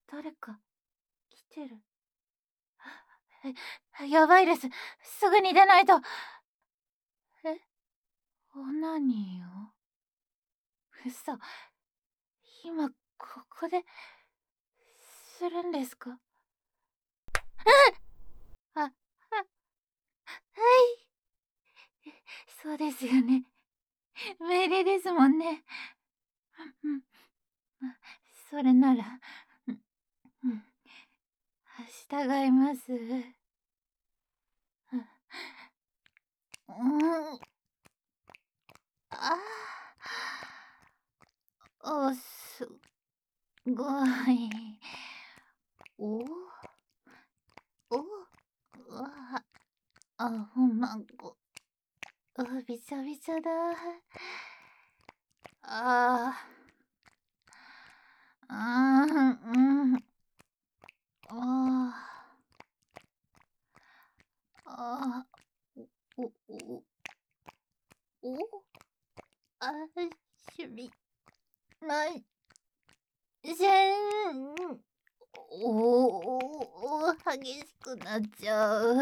誰か来てる。やばいです。すぐに出ないと。え、オナニーを？嘘。今ここでするんですか？あ、はい。そうですよね。命令ですもんね。うん。それなら、うん、うん。従います。うん。ああ、すごい。おお、わほんまご、びちゃびちゃだ。ああ、うん、ああ、お、お、お、あ、しみない、せん。激しくなっちゃう。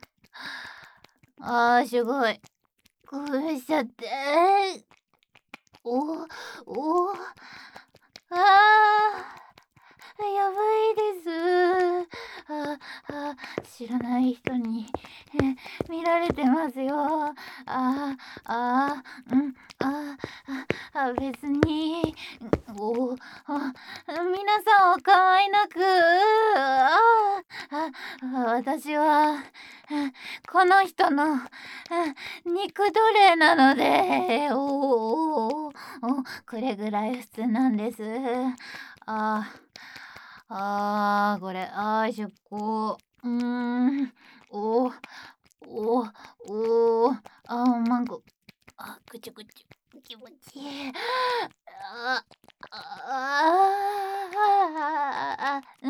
すごい。興奮しちゃって。おお、やばいです。知らない人に、見られてますよ。あうん、別に、皆さんお構いなく、私は、この人の、肉奴隷なので、これぐらい普通なんです。あこれ、出航。おおおマンゴー。ぐちゅぐちゅ、気持ちいい。あうん、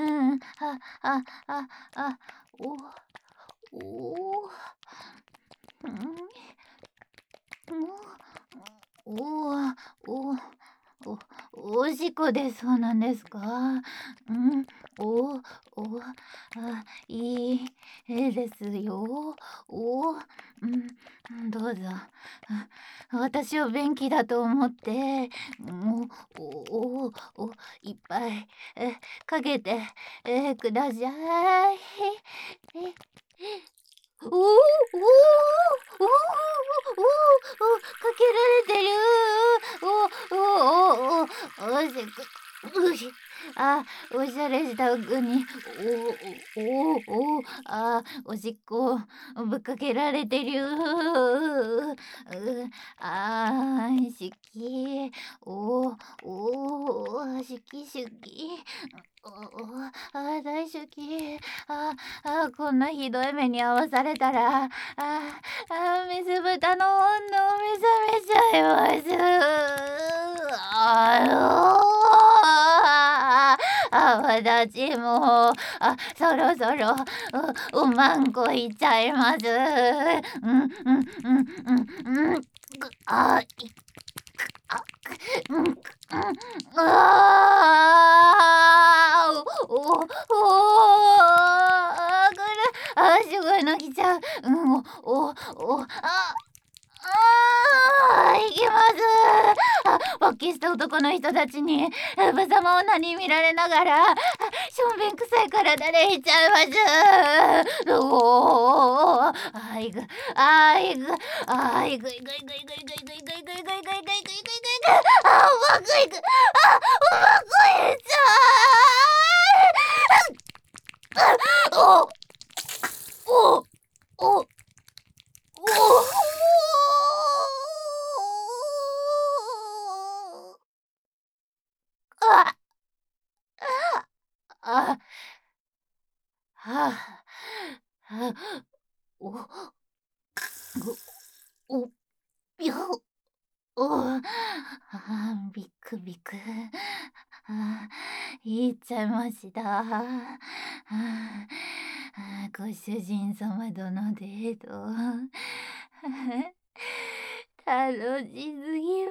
おおうん、おおおしっこでそうなんですか？うん、おいいですよ。どうぞ。私を便器だと思って、おおおいっぱい、かけて、ください。えおお、おお、おお、かけられてる。おお、せく、あ、おしゃれした服に、おしっこぶっかけられてる。しき、しきしき。大好き。こんなひどい目に遭わされたら、水豚の温度を目覚めちゃいます。私も、そろそろ、おまんこいっちゃいます。うん、これ、すごいの来ちゃう。行きます。勃起した男の人たちに、無様女に見られながら、しょんべん臭い体でいっちゃいます。いく、いく、いく、いく、いく、いく、いく、いく、いく、いく、いく、いく、いく、いく、いく、いく、いく、うまくいく、うまくいっちゃう。お、お、お、あ、あ、はあ、お、お、よ、ビクビク。言っちゃいました。ご主人様とのデート。楽しすぎ